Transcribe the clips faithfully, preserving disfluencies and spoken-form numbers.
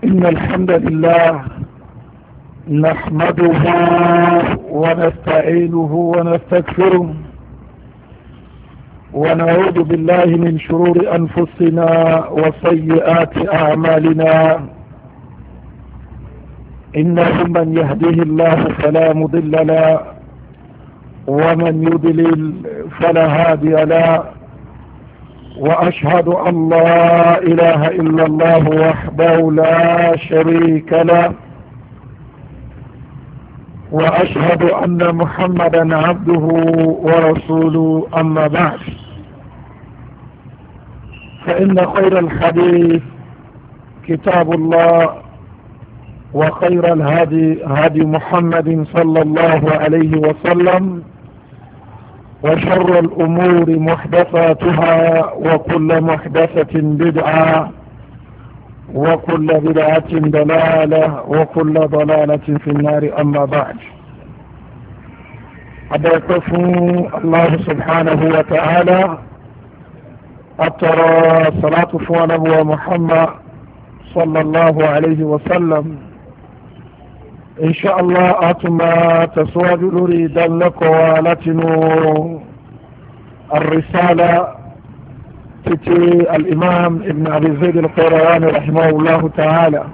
إن الحمد لله نحمده ونستعينه ونستغفره ونعوذ بالله من شرور أنفسنا وسيئات أعمالنا. إنه من يهده الله فلا مضل له ومن يضلل فلا هادي له، وأشهد أن لا إله إلا الله وحده لا شريك له، وأشهد أن محمدا عبده ورسوله. أما بعد، فإن خير الحديث كتاب الله، وخير الهدي هدي محمد صلى الله عليه وسلم، وشر الأمور محدثاتها، وكل محدثة بدعة، وكل بدعة ضلالة، وكل ضلالة في النار. أما بعد، أدعوكم الله سبحانه وتعالى أترى صلاة فوانبوى محمد صلى الله عليه وسلم. إن شاء الله أتما تسواج نريد لك ولتنو الرسالة تتي الإمام ابن أبي زيد القيرواني رحمه الله تعالى.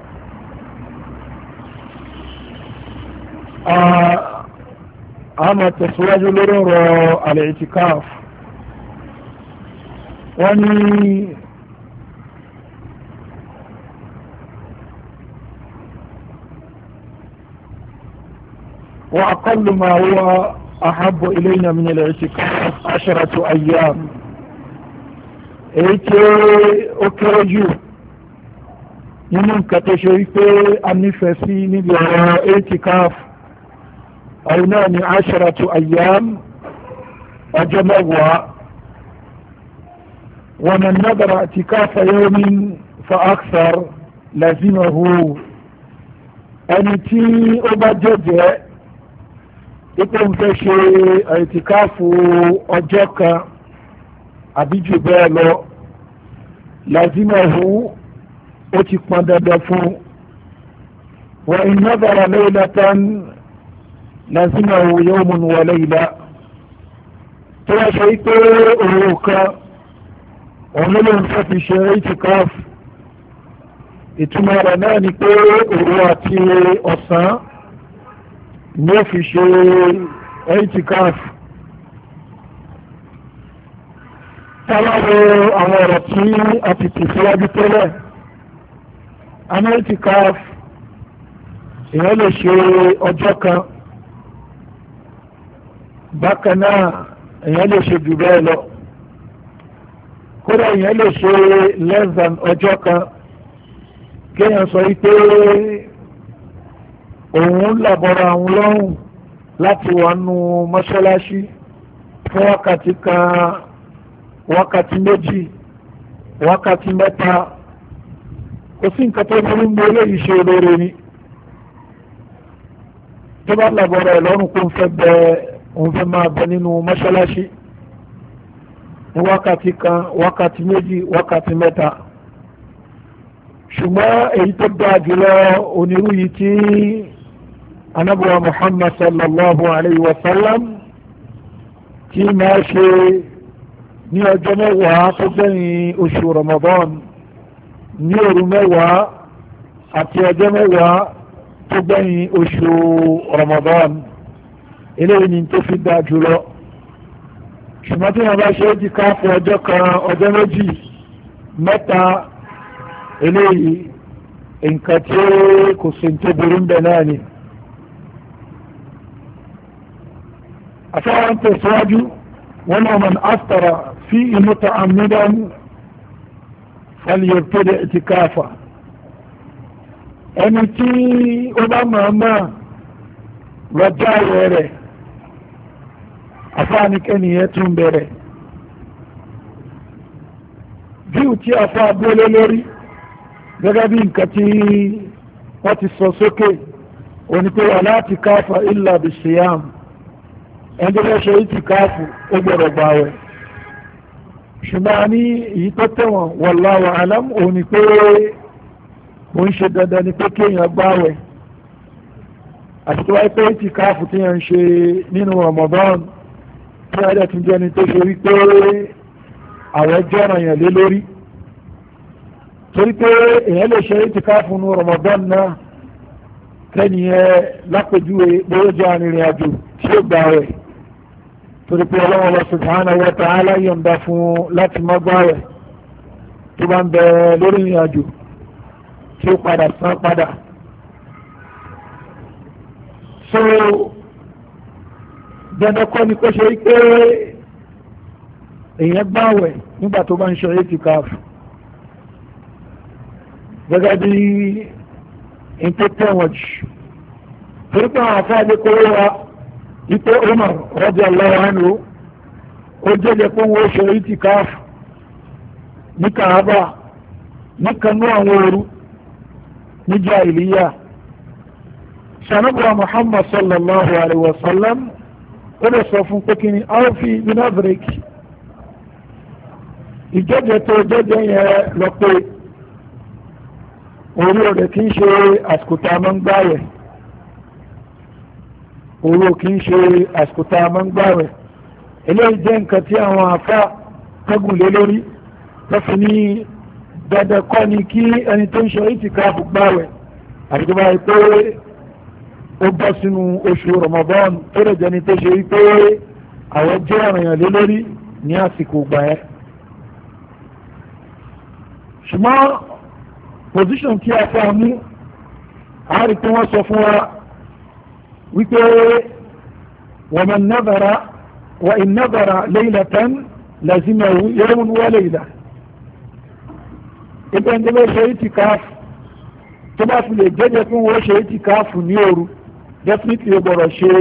أما تسواج نريد الاعتكاف، واني وأقل ما هو أحب إلينا من الاعتكاف عشرة أيام. إيكي أكرجو يمكن كتشريكي النفسي نبيع اعتكاف أولاني عشرة أيام وجمعوا. ومن نظر اعتكاف يوم فأكثر لازمه أنتي أبجد ikun fẹ́ ṣe ìtìkáfù ọjọ́ kan àbí jù bẹ́ẹ̀ lọ, lazimahu ó ti pọn dandan fún. wa in nadara laylatan lazimahu yawmun wa layla. tó wá ṣe pé òru kan òun ló ń fẹ́ fi ṣe ìtìkáfù, ìtumọ̀ rẹ̀ náà ni pé òru àti ọ̀sán ní ó fi ṣe ẹ̀ìtìkáf. tàbí àwọn ọ̀rọ̀ tí a ti tì síwájú tẹ́lẹ̀, àmì ẹ̀ìtìkáf èèyàn lè ṣe ọjọ́ kan, bákan náà èèyàn lè ṣe jù bẹ́ẹ̀ lọ, kódà èèyàn lè ṣe less than ọjọ́ kan. kéèyàn sọ wípé òun làbọ̀rọ̀ àwọn lọ́rùn láti wà nù mọ́ṣáláṣí fún wákàtí kan, wákàtí méjì, wákàtí mẹ́ta. kò sí nǹkan tó burú mú eléyìí ṣe olóore ni. tó bá làbọ̀rọ̀ ẹ̀ lọ́rùn kó ń fẹ́ bẹ òun fẹ́ máa bẹ nínú mọ́ṣáláṣí ní wákàtí kan, wákàtí méjì, wákàtí mẹ́ta. ṣùgbọ́n èyí tó dáa jùlọ onírú yìí tí anabuwa muhammad sallallahu alayhi wa sallam tí máa ṣe ní ọjọ́ mẹ́wàá tó gbẹ̀yìn oṣù ramadan, ní òru mẹ́wàá àti ọjọ́ mẹ́wàá tó gbẹ̀yìn oṣù ramadan. eléyìí ni tó fi dáa jùlọ. ṣùgbọ́n tí wọ́n bá ṣe é di káfù ọjọ́ kan, ọjọ́ méjì, mẹ́ta, eléyìí nǹkan tí kò sí tó burú ń bẹ náà ni. afẹ́wọ́n tẹ̀síwájú wọn náà man aftara fi muta'ammidan falyabtadi' i'tikafa. ẹni tí ó bá máa máa lọ́jà rẹ̀ afáàníkẹ́niyẹ tún bẹ̀rẹ̀. bíu tí afá abúlé lórí gẹ́gẹ́ bí nǹkan tí wọ́n ti sọ sókè onípe wala i'tikafa illa bis-siyam. ẹjọ́ bẹ́ ṣe ìtìkáàfù ó gbọ́dọ̀ gbààwẹ̀. ṣùgbọ́n ní èyí tó tẹ̀wọ̀n wallahu alam òun ni pé mo ń ṣe dandan ni pé kéèyàn gbààwẹ̀ àti tó wáyé pé ìtìkáàfù tí yẹn ń ṣe nínú Ramadan tí wọ́n dẹ̀ tún jẹ́ ni tó ṣe wípé àwọn jọ́ràn yẹn lé lórí torí pé èèyàn lè ṣe ìtìkáàfù nínú Ramadan náà kẹ́niyẹn lápèjúwe bóyá jẹ́ arìnrìn àjò tí ó gbààwẹ̀ torí pé Ọlọ́hun Subhanahu wa ta'ala yọ̀ǹda fún láti má gbààwẹ̀ tó bá ń bẹ lórí ìrìn àjò tí ó padà san padà. So dandan kọ́ ni kó ṣe pé èèyàn gbààwẹ̀ nígbà tó bá ń ṣe ìtìkáàfù gẹ́gẹ́ bí n tó tẹ̀wọ̀n jù torí pé àwọn afáàdé kówó wa ipò Umar radiyallahu anhu ó jẹ́jẹ́ pé wọ́n ṣe ìtìkáàfù ní Kaaba ní kanú àwọn òru ní jahiliya sanabuwa Muhammad sallallahu alaihi wasallam ó lè sọ fún pé kí ni alfi binadrik ìjẹ́jẹ́ tó jẹ́jẹ́ yẹn lọ pé orí ọ̀rẹ́ kí ń ṣe àsìkò tá a máa ń gbààwẹ̀ orí ò kí ń ṣe àsìkò tá a máa ń gbààwẹ̀ eléyìí jẹ́ nǹkan tí àwọn afá kẹ́gùn lé lórí lọ́fi ní dandan kọ́ ni kí ẹni tó ń ṣe ìtìkáàfù gbààwẹ̀ àti tó bá rí pé ó bọ́ sínú oṣù Ramadan tó lè jẹni tó ṣe wípé àwọn jẹ́ ọ̀ranyàn lé lórí ní àsìkò gbà ẹ́ ṣùgbọ́n position tí a fẹ́ mú a rí pé wọ́n sọ fún wa wípé wa man nadhara wa in nadhara laylatan lazimahu yawmun wa layla ìpẹ́ndẹ́lẹ́ ṣe ìtìkáàfù tó bá fi lè jẹ́jẹ́ fún wọ́n ṣe ìtìkáàfù ní òru definitely ó gbọ́dọ̀ ṣe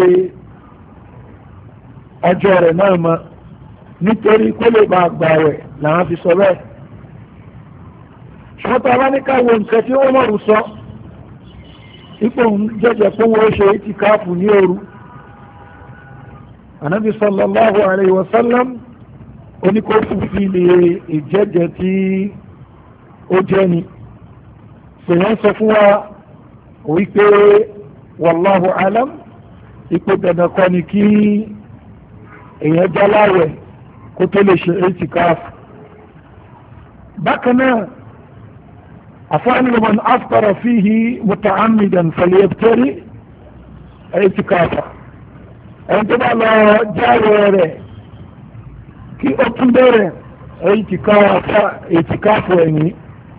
ọjọ́ rẹ̀ náà mọ́ nítorí kó lè bá gbààwẹ̀ làwọn fi sọ bẹ́ẹ̀ ṣùgbọ́n tá a bá ní káwọ nǹkan tí wọ́n mọ̀rù sọ ipò jẹ́jẹ́ fún wọ́n ṣe ìtìkáàfù ní òru Ànábì sallallahu alayhi wa sallam oníkófù fi lè ìjẹ́jẹ́ tí ó jẹ́ ni sèyàn sọ fún wa wípé wallahu alam ipò dandan kọ́ ni kí èèyàn jáláwẹ̀ kó tó lè ṣe ìtìkáàfù bákan náà àfáàní man aftara fihi muta'ammidan falyabtari ìtìkáàfà ẹni tó bá lọ jáwẹ̀ rẹ̀ kí ó tún bẹ̀rẹ̀ ìtìkáàfù ẹ̀yìn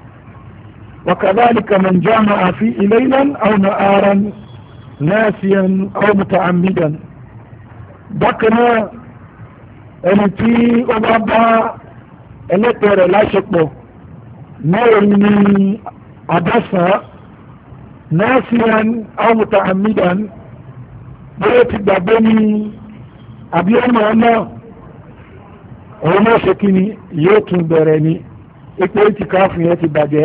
وكذلك من جامع فيه ليلا أو نهارا ناسيا أو متعمدا بكنا ẹni tí ó bá bá ẹlẹ́tọ̀ rẹ̀ láṣepọ̀ náà ní àdásán nasiyan aw muta'ammidan bóyá ti gbàgbé ní àbí ọmọ náà òun náà ṣe kí ni yóò tún bẹ̀rẹ̀ ní ipò ìtìkáàfù yẹn ti bàjẹ́.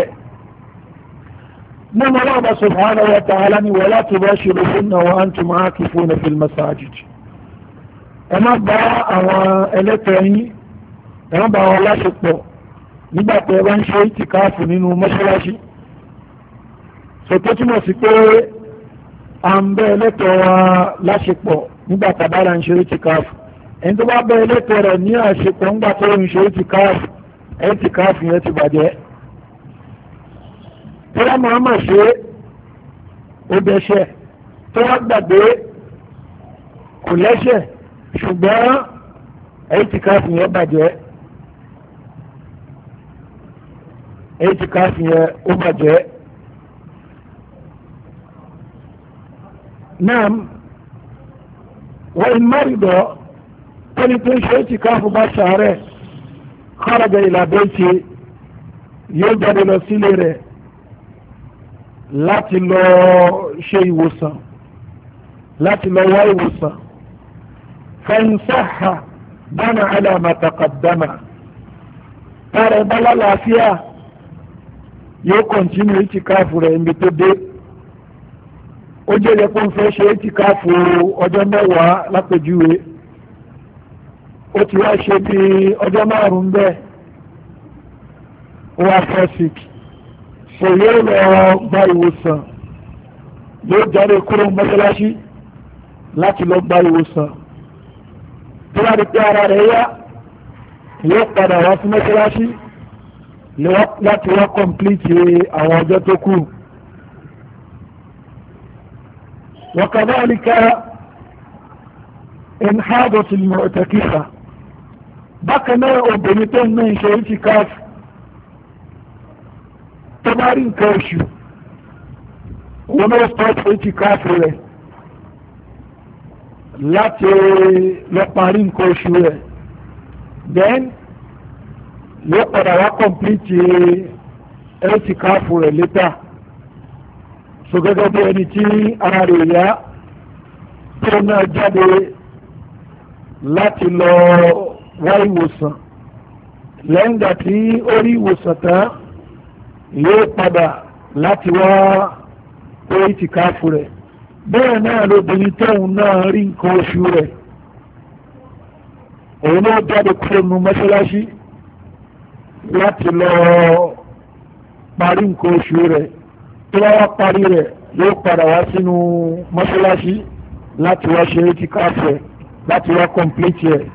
نعم الله سبحانه وتعالى ولا تباشروهن وأنتم عاكفون في المساجد أما با àwọn ẹlẹ́tẹ̀ẹ́yìn ẹ̀wọ́n bá wọn láṣepọ̀ nígbà tẹ́ bá ń ṣe ìtìkáàfù nínú mọ́ṣáláṣí sọ̀tọ́ túmọ̀ sí pé à ń bẹ́ ẹlẹ́tẹ̀ẹ́ wa láṣepọ̀ nígbà tàbára ń ṣe ìtìkáàfù ẹni tó bá bẹ́ ẹlẹ́tẹ̀ẹ́ rẹ̀ ní àṣepọ̀ nígbà tó ń ṣe ìtìkáàfù ìtìkáàfù yẹn ti bàjẹ́ tó wá máa máa ṣe ó dẹ́ṣẹ̀ tó wá gbàgbé kò lẹ́ṣẹ̀ ṣùgbọ́n ìtìkáàfù yẹn bàjẹ́ ìtìkáàfù yẹn ó bàjẹ́ náà wọ́n ń márìdọ̀ tẹ́ni tó ń ṣe ìtìkáàfù bá ṣàárẹ̀ kharaja ila bayti yóò jáde lọ sílé rẹ̀ láti lọ ṣe ìwòsàn láti lọ wá ìwòsàn fẹ́ǹsáhà bánà ala taqaddama tààrẹ bá lálàáfíà yóò kọ̀ntínú ìtìkáàfù rẹ̀ níbi tó dé ó jẹ́ yẹ kó ń fẹ́ ṣe ìtìkáàfù ọjọ́ mẹ́wàá lápèjúwe ó ti wá ṣe bí ọjọ́ márùn-ún bẹ́ẹ̀ ó wá fẹ́ sick so yóò lọ gba ìwòsàn yóò jáde kúrò mọ́ṣáláṣí láti lọ gba ìwòsàn tó bá di pé ara rẹ̀ yá yóò padà wá sí mọ́ṣáláṣí láti wá kọ̀m̀plìtì àwọn ọjọ́ tó kù. wa kadhalika in hadatil mu'takifa bákan náà obìnrin tó ń ná ìṣe itikaf tó bá rí nǹkan oṣù wọn náà start itikaf rẹ̀ láti lọ parí nǹkan oṣù rẹ̀ then yóò padà wá kọ̀m̀plìtì itikaf rẹ̀ later so gẹ́gẹ́ bí ẹni tí ara rẹ̀ yá tó náà jáde láti lọ wá ìwòsàn lẹ́yìn ìgbà tí ó rí ìwòsàn tán yóò padà láti wá pé ìtìkáfù rẹ̀ bẹ́ẹ̀ náà lóbìnrin tóun náà rí nǹkan oṣù rẹ̀ òun náà jáde kúrò nínú mọ́ṣáláṣí láti lọ parí nǹkan oṣù rẹ̀ tó bá wá parí rẹ̀ yóò padà wá sínú mọ́ṣáláṣí láti wá ṣe ìtìkáfù rẹ̀ láti wá kọ̀m̀plìtì ẹ̀.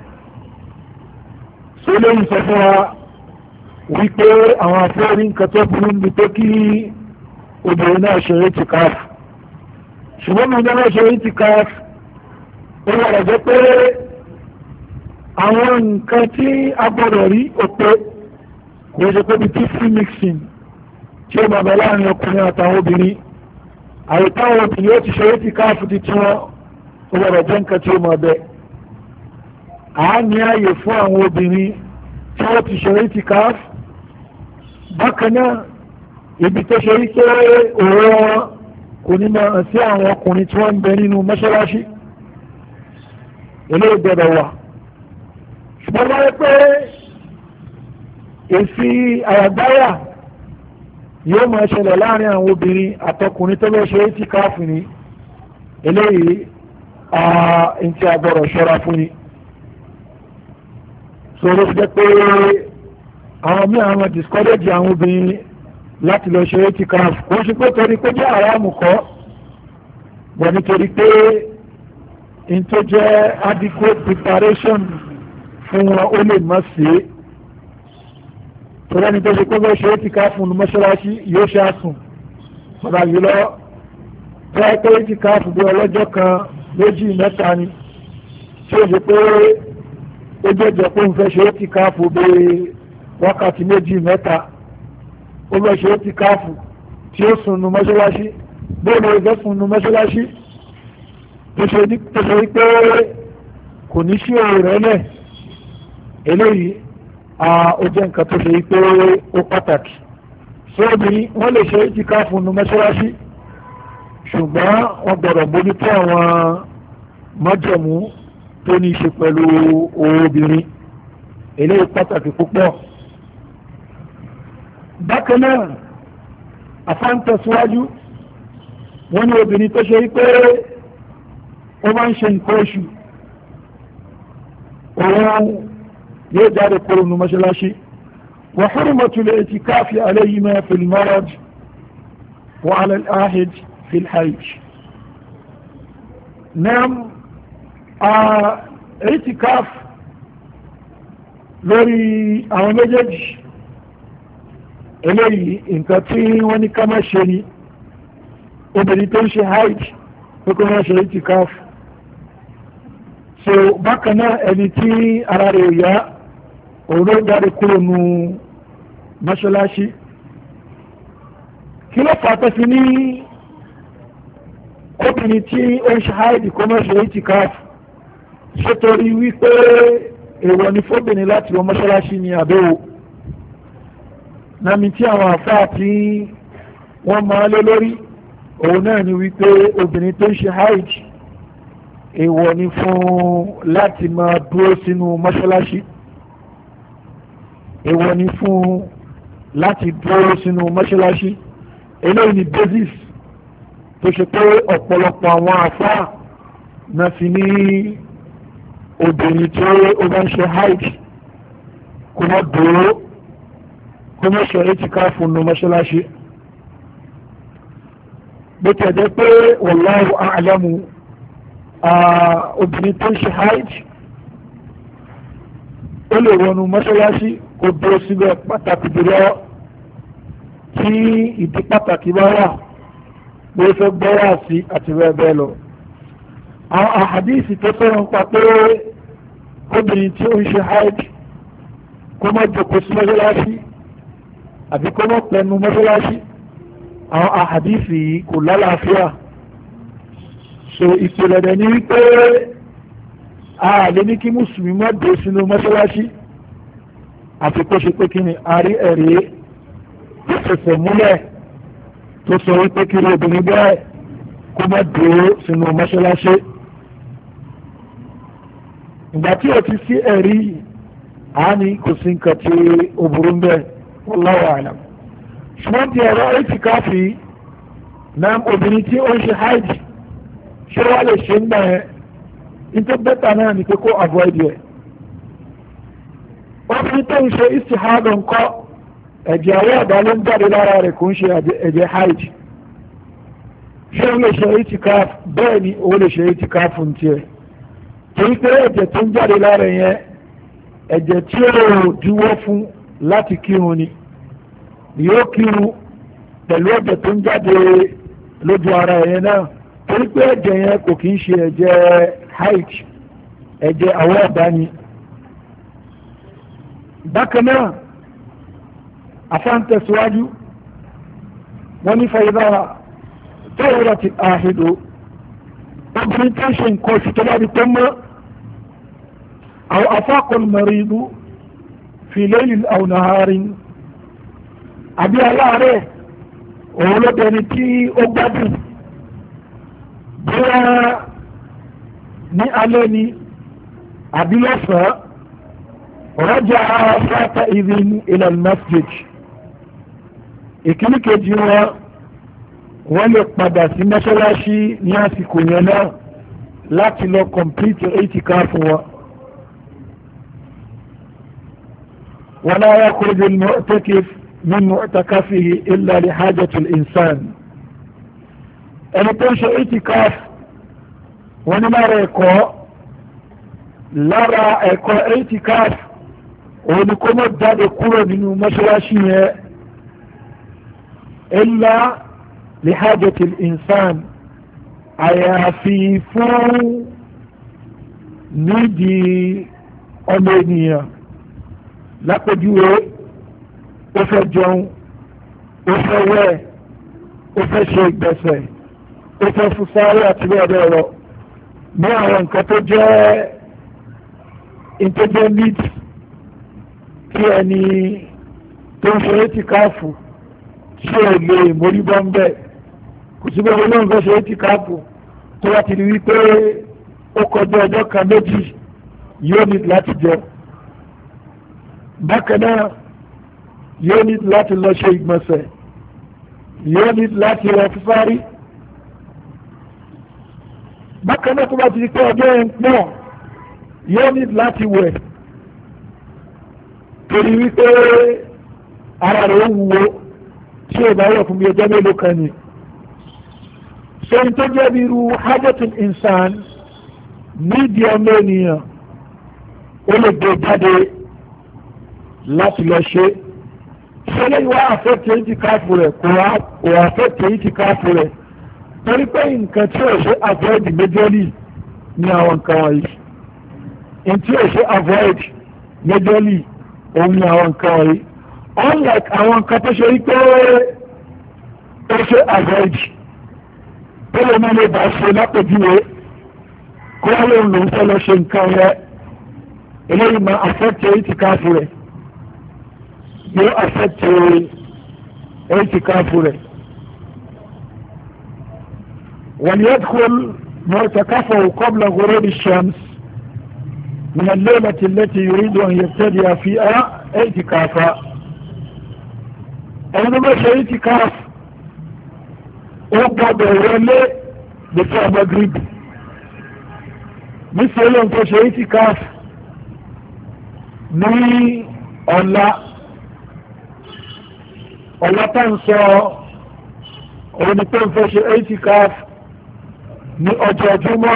so lẹ́yìn sọ fún wa wípé àwọn afẹ́rí nǹkan tó burú ní tó kí obìnrin náà ṣe ìtìkáfù ṣùgbọ́n mi náà ṣe ìtìkáfù ó wà rẹ̀ jẹ́ pé àwọn nǹkan tí a gbọ́dọ̀ rí òpé kò ṣe pé bí tí free mixing tí ó bàbá láàrin ọkùnrin àtàwọn obìnrin àìtáwọn obìnrin ó ti ṣe ìtìkáfù ti tí wọ́n ó gbọ́dọ̀ jẹ́ nǹkan tí ó mọ̀ bẹ́ẹ̀ a ní ààyè fún àwọn obìnrin tí wọ́n ti ṣe itikaf bákan náà ibi tó ṣe wípé òwò wọn kò ní máa sí àwọn ọkùnrin tí wọ́n ń bẹ nínú mọ́ṣáláṣí eléyìí gbọ́dọ̀ wà ṣùgbọ́n wáyé pé èsì àyàgbáyà yóò máa ṣẹlẹ̀ láàrin àwọn obìnrin àtọkùnrin tó lọ ṣe itikaf ní eléyìí ẹni tí a gbọ́dọ̀ ṣọ́ra fún ni sọ̀rọ̀ fi jẹ́ pé àwọn mí àwọn discourage àwọn obìnrin láti lọ ṣe itikaf kò ń ṣe pé torí pé jẹ́ àrámù kọ́ wọ́n nítorí pé in tó jẹ́ adequate preparation fún wọn ó lè má sí torí ẹni tó ṣe pé bọ́ ṣe itikaf fún mọ́ṣáláṣí yóò ṣe àsùn padà yìí lọ tó ẹ pé itikaf bí ọlọ́jọ́ kan méjì mẹ́ta ni tí ó ṣe pé ó jẹ́jẹ́ pé ń fẹ́ ṣe é ti káàfù bí wákàtí méjì mẹ́ta ó fẹ́ ṣe é ti káàfù tí ó sùn nù mọ́ṣáláṣí bóòlù ìfẹ́ sùn nù mọ́ṣáláṣí tó ṣe wípé kò ní sí òun rẹ̀ lẹ̀ eléyìí ó jẹ́ nǹkan tó ṣe wípé ó pàtàkì sóòbí wọ́n lè ṣe é ti káàfù nù mọ́ṣáláṣí ṣùgbọ́n wọ́n gbọ́dọ̀ bójútó àwọn májẹ̀mú tó ní ṣe pẹ̀lú obìnrin eléyìí pàtàkì púpọ̀. bákan náà àfáǹtẹ̀síwájú wọ́n ní obìnrin tó ṣe wípé ó máa ń ṣe nǹkan oṣù òun yóò jáde kúrò ní mọ́ṣáláṣí wa hurmatul i'tikafi alayhima fil marad wa ala al-ahid fil hajj. Naam itikaf lórí àwọn méjèèjì eléyìí nǹkan tí wọ́n ní ká má ṣe ni obìnrin tó ń ṣe hajj pé kó má ṣe itikaf so bákan náà ẹni tí ara rẹ̀ yá òun ló jáde kúrò nù mọ́ṣáláṣí kí ló fà tẹ́sí ní obìnrin tí ó ń ṣe hajj kó má ṣe itikaf ṣètòrí wípé èèwọ̀ ni fóbìnrin láti wọ mọ́ṣáláṣí ní àbẹ́wò nàmi tí àwọn àfáà tí wọ́n máa lé lórí òun náà ni wípé obìnrin tó ń ṣe hajj èèwọ̀ ni fún láti máa dúró sínú mọ́ṣáláṣí èèwọ̀ ni fún láti dúró sínú mọ́ṣáláṣí eléyìí ni basis tó ṣe pé ọ̀pọ̀lọpọ̀ àwọn àfáà náà fi ní obìnrin tí ó bá ń ṣe hajj kó má dúró kó má ṣe itikaf nínú mọ́ṣáláṣí bó ti ẹ̀jẹ̀ pé wallahu a'lamu obìnrin tó ń ṣe hajj ó lè wọnú mọ́ṣáláṣí kó dúró síbẹ̀ pàtàkì jùlọ tí ìdí pàtàkì bá wà bó fẹ́ gbọ́wà sí àti bẹ́ẹ̀ bẹ́ẹ̀ lọ. àwọn àhàdíìsì tó sọ̀rọ̀ pa pé obìnrin tí ó ń ṣe hajj kó má jókòó sí mọ́ṣáláṣí àbí kó má pẹnu mọ́ṣáláṣí, àwọn àhàdíìsì yìí kò lálàáfíà. so ìpìlẹ̀ dẹ̀ ní wípé a lè ní kí mùsùlùmí má dé sínú mọ́ṣáláṣí àti kó ṣe pé kí ni a rí ẹ̀rí tó fẹsẹ̀ múlẹ̀ tó sọ wípé kí ni obìnrin bẹ́ẹ̀ kó má dé sínú mọ́ṣáláṣí. ìgbà tí o ti sí ẹ̀rí àání kò sí nǹkan tí ó burú bẹ́ẹ̀ wallahu a'lam. ṣùgbọ́n ti ẹ̀rọ ìtìkáfì náà obìnrin tí ó ń ṣe hajj ṣé wàá lè ṣe ń gbà yẹn nítorí bẹ́tà náà ni pé kó avoid yẹ. wọ́n fi tó ń ṣe istihada ńkọ́ ẹ̀jẹ̀ àwọn ọ̀dà ló ń jáde lára rẹ̀ kò ń ṣe ẹ̀jẹ̀ hajj. ṣé ó lè ṣe itikaf? bẹ́ẹ̀ ni ó lè ṣe itikaf ń tiẹ̀. torí pé ẹ̀jẹ̀ tó ń jáde lára yẹn ẹ̀jẹ̀ tí ó dúró fún láti kírun ni yóò kírun pẹ̀lú ẹ̀jẹ̀ tó ń jáde lójú ara yẹn náà, torí pé ẹ̀jẹ̀ yẹn kò kí ń ṣe ẹ̀jẹ̀ hajj, ẹ̀jẹ̀ àwọn ọ̀dà ni. bákan náà afáǹtẹ̀síwájú wọ́n ní fàyíbá tẹ́wọ́rọ̀ ti àhìdò obìnrin tó ń ṣe nǹkan oṣù tó bá di tó mọ́ àwọn afáàkùn mẹ́rìndú fi laylin aw naharin àbí aláàárẹ̀ òun ló dẹni tí ó gbádùn bóyá ní alẹ́ ni àbí lọ́sàn-án raja fata idhin ila al-masjid. ìkíní kejì wọn wọ́n lè padà sí mọ́ṣáláṣí ní àsìkò yẹn náà láti lọ complete itikaf wọn. wala yakhruju al-mu'takif min mu'takafihi illa li hajati al-insan. ẹni tó ń ṣe itikaf wọ́n ní lára ẹ̀kọ́ lára ẹ̀kọ́ itikaf òun ni kó mọ́ jáde kúrò nínú mọ́ṣáláṣí yẹn illa li hajati al-insan àyàfi fún nídìí ọmọ ènìyàn. lápèjúwe ó fẹ́ jẹun, ó fẹ́ wẹ̀, ó fẹ́ ṣe ìgbẹ̀sẹ̀, ó fẹ́ fún sáré àti bẹ́ẹ̀ bẹ́ẹ̀ lọ ní àwọn nǹkan tó jẹ́ ìtọ́jẹ́ need tí ẹni tó ń ṣe ìtìkáàfù tí ò lè mórí bọ́ ń bẹ̀. kò sí bẹ́ẹ̀ olóhùn fẹ́ ṣe ìtìkáàfù tó wá ti rí wípé ó kọjá ọjọ́ kan méjì yóò ní láti jẹun. bákan náà yóò ní láti lọ ṣe ìgbọ̀nsẹ̀, yóò ní láti lọ fífárí. bákan náà tó bá ti di pé ọjọ́ yẹn pọ̀ yóò ní láti wẹ̀ torí wípé ara rẹ̀ ń wúwo tí ò bá wẹ̀ fún bí ọjọ́ mélòó kan ni. sọ́ni tó jẹ́ bí irú hajjatul insan nídìí ọmọ ènìyàn ó lè gbé jáde láti lọ ṣe. ṣẹlẹ̀ ìwà àfẹ́tẹ̀ ìtìkáfù rẹ̀ kò àfẹ́tẹ̀ ìtìkáfù rẹ̀ torí pé nǹkan tí ò ṣe avoid majorly ní àwọn nǹkan wọ̀nyí. nǹkan tí ò ṣe avoid majorly òun ní àwọn nǹkan wọ̀nyí. unlike àwọn nǹkan tó ṣe wípé ó ṣe avoid tó lè máa lè bá ṣe lápèjúwe kó wọ́n lòun lòun fẹ́ lọ ṣe nǹkan yẹn eléyìí máa àfẹ́tẹ̀ ìtìkáfù rẹ̀ yóò àfẹ́tẹ̀ ìtìkáfù rẹ̀. وليدخل معتكفه قبل غروب الشمس من الليلة التي يريد أن يبتدئ فيها اعتكافا. عندما شيء اعتكاف وقد ولي بتاع مغرب مثل يوم شيء اعتكاف ní ọ̀la ọ̀la tá ń sọ òun ni pé ń fẹ́ ṣe itikaf ní ọjọ́ Jímọ̀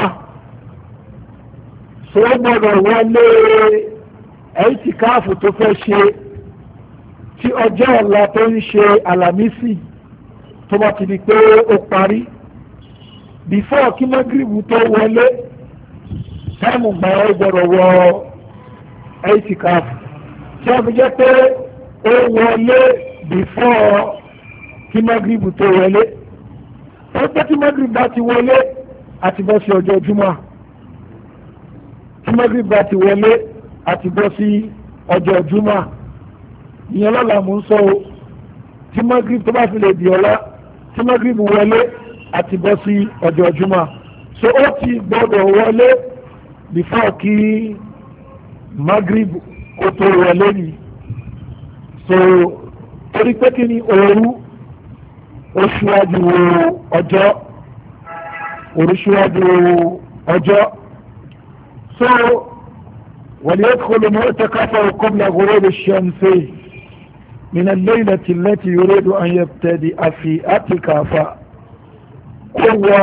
so ó gbọ́dọ̀ wọlé itikaf tó fẹ́ ṣe tí ọjọ́ ọ̀la tó ń ṣe àlàmísì tó bá ti di pé ó parí before kí mọ́gìrìbù tó wọlé táìmù gbà ó gbọ́dọ̀ wọ itikaf tí wọ́n fi jẹ́ pé ó wọlé before kí mọ́gìrìbù tó wọlé ó pẹ́ tí mọ́gìrìbù bá ti wọlé àti bọ́ sí ọjọ́ Jímọ̀ tí mọ́gìrìbù bá ti wọlé àti bọ́ sí ọjọ́ Jímọ̀ ìyẹn lọ́la mú ń sọ o tí mọ́gìrìbù tó bá fi lè di ọ̀la tí mọ́gìrìbù wọlé àti bọ́ sí ọjọ́ Jímọ̀ so ó ti gbọ́dọ̀ wọlé before kí mọ́gìrìbù kó tó wọlé ni so torí pé kí ni òru ó ṣíwájú ọjọ́ òru ṣíwájú ọjọ́ so وليدخل معتكفه قبل غروب الشمس من الليلة التي يريد أن يبتدئ في اعتكافه هو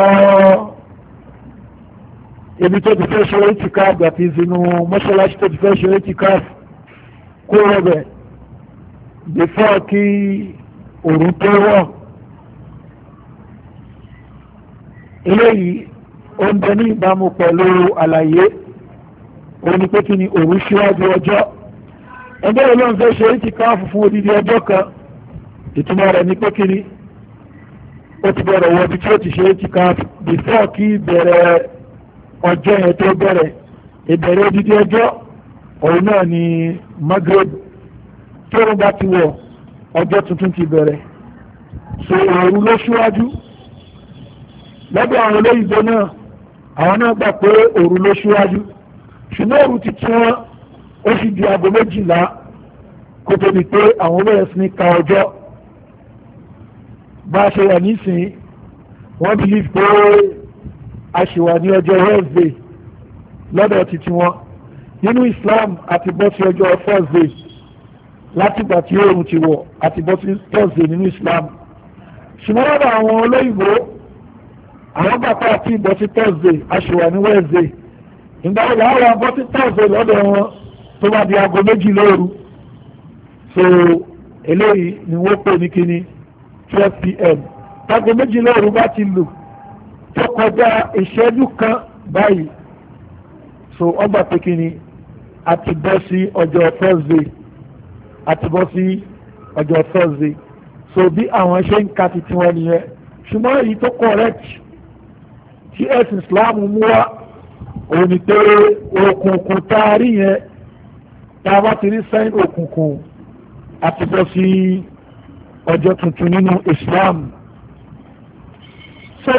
ibi tó ti fẹ́ ṣe itikaf àti ìsinú mọ́ṣáláṣí tó ti fẹ́ ṣe itikaf kó rọ̀bẹ̀ before kí òòrùn tó wọ̀ eléyìí ó ń bẹ ní ìbámu pẹ̀lú àlàyé ó ní pé kí ni òòrùn ṣíwájú ọjọ́ ẹgbẹ́ ìlú ń fẹ́ ṣe itikaf fún odidi ọjọ́ kan ìtumọ̀ rẹ̀ ní pé kí ni ó ti bẹ̀rẹ̀ wọ ibi tí ó ti ṣe itikaf before kí bẹ̀rẹ̀ ọjọ́ yẹn tó bẹ̀rẹ̀ ìbẹ̀rẹ̀ odidi ọjọ́ òun náà ni Maghrib tó ń bá ti wọ̀ ọjọ́ tuntun ti bẹ̀rẹ̀ so òru ló ṣíwájú lọ́dọ̀ àwọn olóyìnbó náà àwọn náà gbà pé òru ló ṣíwájú ṣùgbọ́n òru ti tún wọn ó sì di aago méjìlá kó tó di pé àwọn olóyè sí ní ka ọjọ́ bá a ṣe wà nísìnyí wọ́n believe pé a ṣì wà ní ọjọ́ Wednesday lọ́dọ̀ títí wọn nínú Islam àti bọ́ sí ọjọ́ Thursday látìgbà tí oòrùn ti wọ̀ àti bọ́ sí Thursday nínú Islam ṣùgbọ́n lọ́dọ̀ àwọn olóyìnbó àwọn bàtà àti ìbọ̀ sí Thursday a ṣì wà ní Wednesday ìgbà wo làwọn abọ́ sí Thursday lọ́dọ̀ wọn tó bá di aago méjì lóru so eléyìí ni wọ́n pè ní kíní twelve p.m. aago méjì lóru bá ti lù tó kọjá ìṣẹ́jú kan báyìí so ọgbà pé kí ni a ti bọ́ sí ọjọ́ Thursday a ti bọ́ sí ọjọ́ Thursday so bí àwọn ṣe ń ka titi wọn nìyẹn ṣùgbọ́n èyí tó correct tí ẹ̀sìn Islam mú wá òun ni pé òkùnkùn tá a rí yẹn tá a bá ti rí sẹ́yìn òkùnkùn a ti bọ́ sí ọjọ́ tuntun nínú Islam so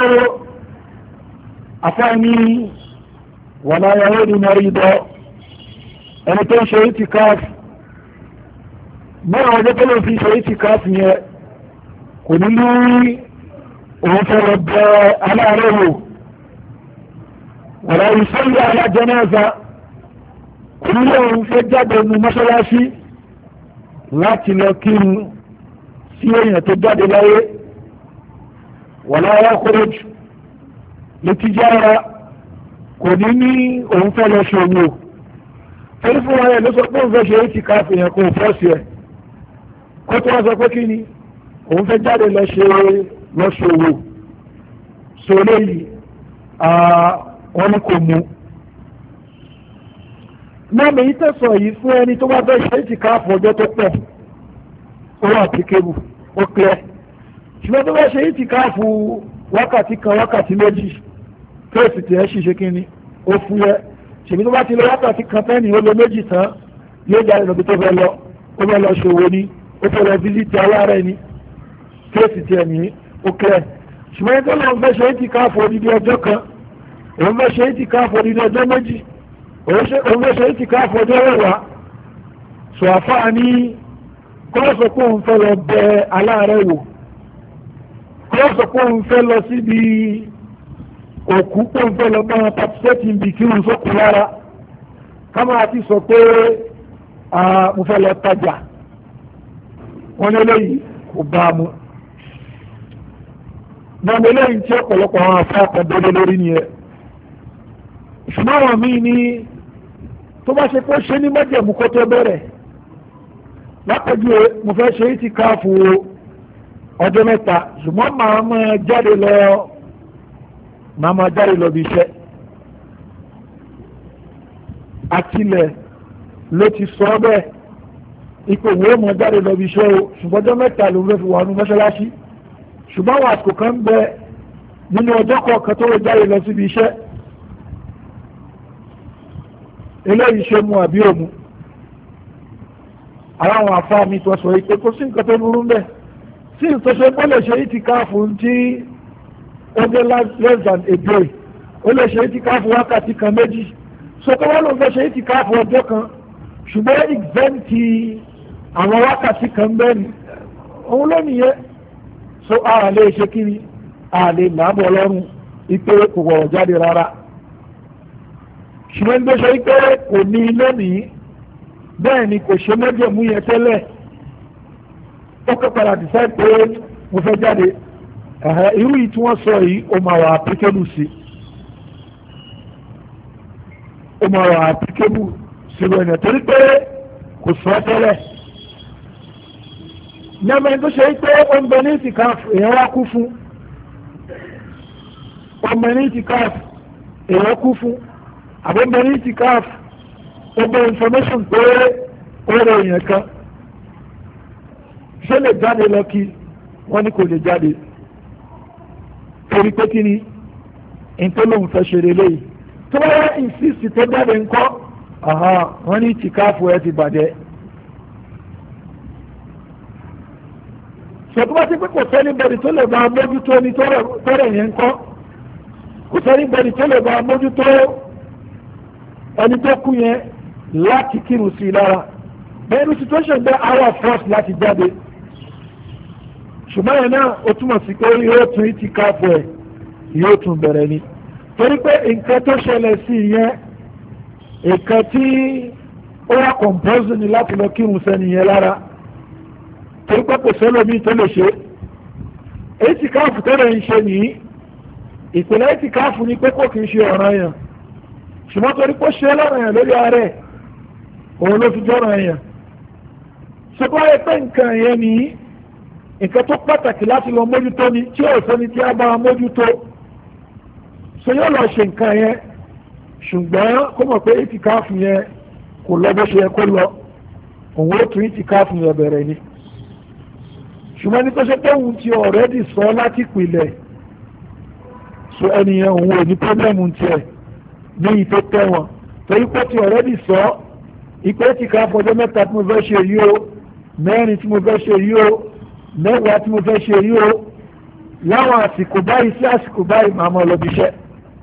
àfáàní wàlá yahudu maridọ ẹni tó ń ṣe itikaf mẹ́rin ọjọ́ tó lè fi ṣe itikaf yẹn kò ní ní òun fẹ́rẹ̀ bẹ aláàrẹ̀ wò wàlá yusalli ala janaza kò ní ní òun fẹ́ jáde nu mọ́ṣáláṣí láti lọ kírun sí èèyàn tó jáde láyé wàlá yakhruj lítìjára kò ní ní òun fẹ́ lọ ṣe òun o torí fún wa yẹn ló sọ pé òun fẹ́ ṣe é ti káfí yẹn kò fọ́ sí ẹ̀ kó tó wá sọ pé kí ni òun fẹ́ jáde lọ ṣe lọ ṣe òwò so léyìí wọ́n ní kò mú náà èyí tẹ̀sán yìí fún ẹni tó bá fẹ́ ṣe é ti káfí ọjọ́ tó pọ̀ ó wà applicable ó clear ṣùgbọ́n tó bá ṣe é ti káfí wákàtí kan wákàtí méjì kéèsì tí ẹ ṣiṣẹ́ kí ni ó fúyẹ́ ṣèbí tó bá ti lọ wákàtí kan tẹ́ni ó lọ méjì tán yóò jáde lọ́bi tó fẹ́ lọ ó fẹ́ lọ ṣòwò ni ó fẹ́ lọ fíìsìtì aláàrẹ̀ ni kéèsì tí ẹ ní ó kẹ́ ṣùgbọ́n ẹni tó lọ́n fẹ́ ṣe é ti káàfó odidi ọjọ́ kan òun fẹ́ ṣe é ti káàfó odidi ọjọ́ méjì òun fẹ́ ṣe é ti káàfó ọjọ́ mẹ́wàá sọ àfáà ní kọ́ọ̀sọ̀ pé òun fẹ́ lọ bẹ aláàrẹ̀ wò kọ́ọ̀sọ̀ pé òun fẹ́ lọ síbi òkú pé ń fẹ́ lọ bá wọn pàtíṣẹ́tì ń bì kí wọ́n sókù lára kámá àti sọ pé mo fẹ́ lọ tajà wọ́n ní eléyìí kò bá a mú náà eléyìí tí ọ̀pọ̀lọpọ̀ àwọn afẹ́ àkàndọ́dọ́ lórí nìyẹn. ṣùgbọ́n àwọn míì ní tó bá ṣe pé ṣe ní májẹ̀mú kó tó bẹ̀rẹ̀ lápẹjù mo fẹ́ ṣe ìtìkáàfù ọjọ́ mẹ́ta ṣùgbọ́n màá máa jáde lọ màá máa jáde lọ bí iṣẹ́ àtìlẹ̀ ló ti sọ bẹ́ẹ̀ ipò wo máa jáde lọ bí iṣẹ́ o ṣùgbọ́n ọjọ́ mẹ́ta ló ń fẹ́ fi wà nínú mọ́ṣáláṣí ṣùgbọ́n àwọn àsìkò kan ń bẹ nínú ọjọ́ kọ̀ọ̀kan tó wọ́n jáde lọ síbi iṣẹ́ eléyìí ṣe mu àbí òmu aláwọn afá mi tó sọ pé kò sí nǹkan tó burú ń bẹ sí ìtọ́sẹ́ ó lè ṣe ìtìkáàfù tí ó dé less than a day ó lè ṣe ìtìkáàfù wákàtí kan méjì so tó wọ́n ló ń fẹ́ ṣe ìtìkáàfù ọjọ́ kan ṣùgbọ́n ìgbẹ́ǹtì àwọn wákàtí kan bẹ́ẹ̀ ni òun ló nìyẹn so a lè ṣe kiri a lè nàbọ̀ lọ́rùn ipe kò wọ̀rọ̀ jáde rárá ṣùgbọ́n gbé ṣe pé kò ní lónìí bẹ́ẹ̀ ni kò ṣe mọ́jẹ̀mú yẹn tẹ́lẹ̀ ó kọ́ padà decide pé mo fẹ́ jáde irú yìí tí wọ́n sọ yìí ó máa wà applicable sí ó máa wà applicable sí lónìí torí pé kò sọ tẹ́lẹ̀ nyàmà tó ṣe pé ó ń bẹ ní ìtìkáàfù èèyàn wá kú fún ọmọ ní ìtìkáàfù èèyàn kú fún àbọ̀mọ ní ìtìkáàfù ó bẹ information pé ó rẹ èèyàn kan ṣé lè jáde lọ kí wọ́n ní kò lè jáde torí pé kí ni nǹkan lòun fẹ́ ṣe relé yìí tó bá wá insist tó jáde ńkọ́ wọ́n ní ìtìkáàfù ẹ ti bàjẹ́. sọ̀tún bá ti pé kò sẹ́ni bẹ̀rẹ̀ tó lè máa mójútó ní tọ́rọ̀ yẹn kọ́ kò sẹ́ni bẹ̀rẹ̀ tó lè máa mójútó ẹni tó kú yẹn láti kírun sí i lára bẹ́ẹ̀ni situation bẹ́ hour first láti jáde ṣùgbọ́n yẹn náà ó túmọ̀ sí pé yóò tún ti káàpù ẹ̀ yóò tún bẹ̀rẹ̀ ni torí pé nǹkan tó ṣẹlẹ̀ sí yẹn nǹkan tí ó wà compulsory ni láti lọ kírun sẹ́ni yẹn lára torí pé kò sẹ́lómi tó lè ṣe èyí káàfù tẹ́lẹ̀ ń ṣe nìyí ìpìlẹ̀ èyí káàfù ni pé kò kì í ṣe ọ̀ràn yẹn ṣùgbọ́n torí pé ṣe lọ́rọ̀ yẹn lórí ààrẹ òun ló fi jọ́rọ̀ yẹn ṣùgbọ́n ẹ pé nǹkan yẹn nìyí nǹkan tó pàtàkì láti lọ mójútó ni tí ò sẹ́ni tí a bá mójútó ṣe yóò lọ ṣe nǹkan yẹn ṣùgbọ́n kó mọ̀ pé èyí káàfù yẹn kò lọ bó ṣe yẹ kó lọ òun ó tún èyí káàfù yẹn bẹ̀rẹ̀ ni ṣùgbọ́n ní tó ṣe pé òun ti ọ̀rẹ́dì sọ láti pìlẹ̀ so ẹnìyẹn òun ò ní pọ́blẹ́mù tiẹ̀ ní ìtò tẹ̀wọ̀n torí pé ti ọ̀rẹ́dì sọ ìpè tí ká fọjọ́ mẹ́ta tí mo fẹ́ ṣe yìí o mẹ́rin tí mo fẹ́ ṣe yìí o mẹ́wàá tí mo fẹ́ ṣe yìí o láwọn àsìkò báyìí sí àsìkò báyìí màá mọ̀ lọ́bi iṣẹ́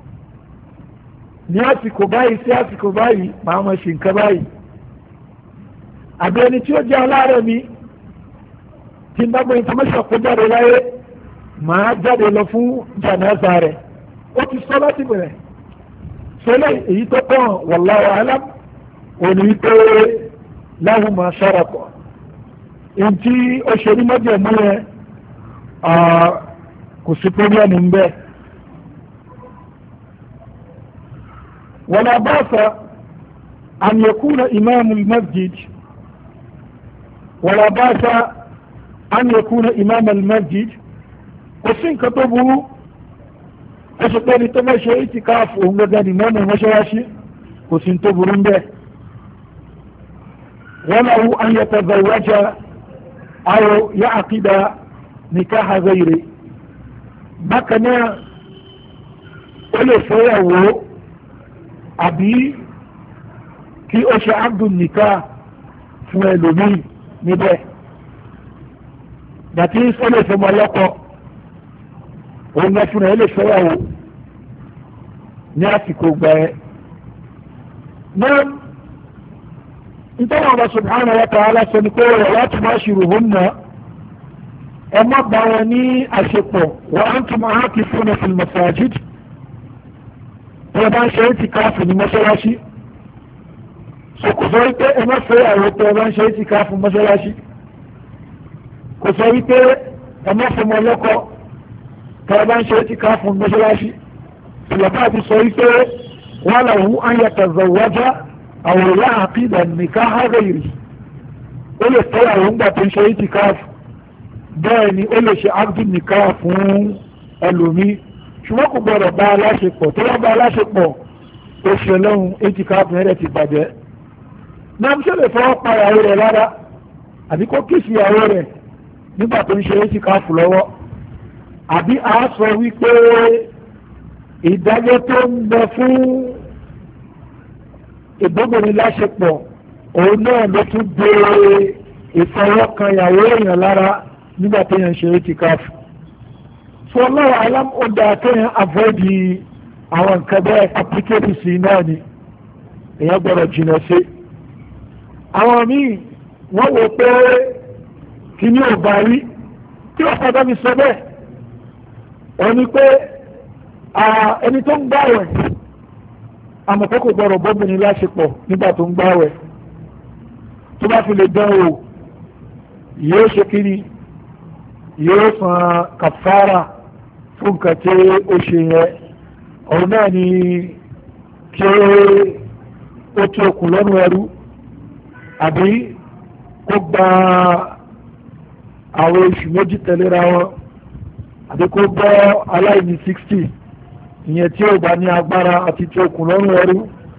ní àsìkò báyìí sí àsìkò báyìí màá mọ̀ ṣe nǹkan báyìí àbí ẹni tí ó jẹ́ aláàárẹ̀ mi tí n bá gbé information kó jáde láyé màá jáde lọ fún jàǹdà rẹ̀ ó ti sọ láti bẹ̀rẹ̀ sọlẹ̀ èyí tó kàn wallahu alam òní wípé láhùn máa ṣọ́ra pọ̀ èyí tí ó ṣe ní mọ́jẹ̀mú yẹn kò sí pọ́blẹ́mù ń bẹ́ẹ̀. wala ba'sa an yakuna imamul masjid wala ba'sa an yakuna imam al-masjid kò sí nǹkan tó burú ó ṣe pé ní tó bá ṣe ìtìkáàfù òun gẹ́gẹ́ ní mọ́mọ́ mọ́ṣáláṣí kò sí tó burú ń bẹ́ẹ̀. walahu an yatazawwaja aw ya'qida nikaha ghayri bákan náà ó lè fẹ́yàwó àbí kí ó ṣe abdul nikah fún ẹlòmíì níbẹ̀ dàtí sọ́lẹ̀ fọmọ ọlọ́kọ òun náà fúnra ẹ lè fẹ́yàwó ní àsìkò gbà ẹ́ náà nítorí Allah subhanahu wa ta'ala sọ ní pé wala tubashiruhunna ẹ má bá wọn ní àṣepọ̀ wa antum aakifuna fil masajid ẹ bá ń ṣe é ti káàfù ní mọ́ṣáláṣí kò sọ wípé ẹ má fẹ́yàwó tẹ ẹ bá ń ṣe é ti káàfù mọ́ṣáláṣí kò sọ wípé ẹ má fọmọ ọlọ́kọ tẹ́ bá ń ṣe itikaf fún mọ́ṣáláṣí ìyàtọ̀ àti sọ wípé wọ́n làwọn ayatazawwaja aw ya'qida nikaha ghayri ó lè fẹ́ àwọn ìgbà tó ń ṣe itikaf bẹ́ẹ̀ ni ó lè ṣe abdu nikah fún ẹlòmí ṣùgbọ́n kò gbọ́dọ̀ bá aláṣepọ̀ tó wá bá aláṣepọ̀ ó ṣe lọ́hùn itikaf rẹ̀ ti bàjẹ́ náà ṣe lè fọwọ́ pa ìyàwó rẹ̀ lára àbí kó kìsì ìyàwó rẹ̀ nígbà tó ń ṣe itikaf lọ́wọ́ àbí a sọ wípé ìdájọ́ tó ń bẹ fún ìbọ́bìnrin láṣepọ̀ òun náà ló tún dé ìfọwọ́kan ìyàwó èèyàn lára nígbà tí yẹn ṣe itikaf so lọ́wọ́ alámọ̀dá kéèyàn avoid àwọn nǹkan bẹ́ẹ̀ applicable sí náà ni èèyàn gbọ́dọ̀ jìnnà sí àwọn míì wọ́n wò pé kí ni ò bá rí tí wọ́n padà mi sọ bẹ́ẹ̀ wọ́n ní pé ẹni tó ń gbààwẹ̀ àmọ̀tẹ́ kò gbọ́dọ̀ bọ́bìnrin láṣepọ̀ nígbà tó ń gbààwẹ̀ tó bá fi lè dán o yóò ṣe kí ni yóò san kàfàrà fún nǹkan tí ó ṣe yẹn ọ̀rọ̀ náà ni kí ó tí okùn lọ́nu ẹrú àbí ó gba àwọn oṣù méjì tẹ̀léra wọn àbí kó bọ́ aláìní sixty ìyẹn tí ó bá ní agbára àti tí okùn lọ́nu ẹrú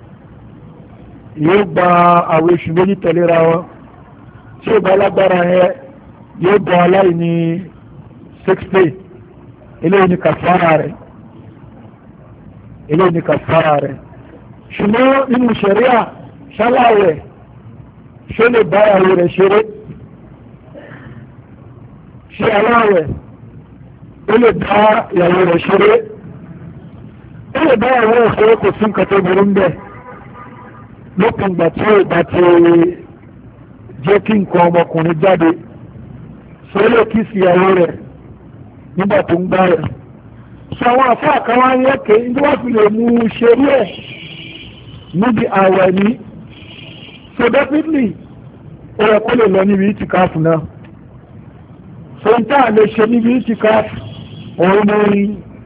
yóò gba àwọn oṣù méjì tẹ̀léra wọn tí ó bá lágbára yẹn yóò bọ́ aláìní sixty eléyìí ni kàfàrà rẹ̀ eléyìí ni kàfàrà rẹ̀ ṣùgbọ́n nínú ṣẹ̀ríà ṣáláwẹ̀ ṣé lè bá ìyàwó rẹ̀ ṣeré ṣé aláwẹ̀ ó lè bá ìyàwó rẹ̀ ṣeré ó lè bá ìyàwó rẹ̀ ṣeré kò sí nǹkan tó burú ń bẹ̀ lópin ìgbà tí ó bá ti jẹ́ kí nǹkan ọmọkùnrin jáde sọ́lẹ̀ kí sí ìyàwó rẹ̀ nígbà tó ń gbá rẹ̀ sọ àwọn àfáà kan wá ń yẹ́kẹ́ ní wọ́n fi lè mú un ṣe rí ẹ̀ níbi àwẹ̀ ní so definitely ó yẹ kó lè lọ níbi ìtìkáfù náà so n tá a lè ṣe níbi ìtìkáfù òun ní